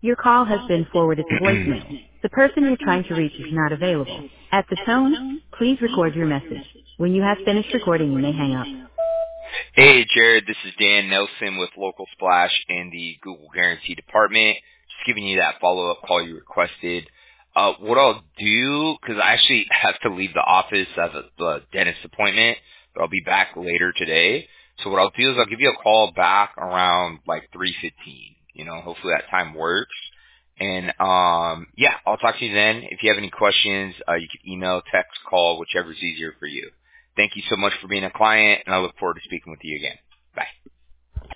Your call has been forwarded to voicemail. The person you're trying to reach is not available. At the tone, please record your message. When you have finished recording, you may hang up. Hey, Jared, this is Dan Nelson with Local Splash in the Google Guarantee Department. Just giving you that follow-up call you requested. What I'll do, because I actually have to leave the office. I have a dentist appointment, but I'll be back later today. So what I'll do is I'll give you a call back around like 3:15. Hopefully that time works. And yeah, I'll talk to you then. If you have any questions, you can email, text, call, whichever is easier for you. Thank you so much for being a client, and I look forward to speaking with you again. Bye.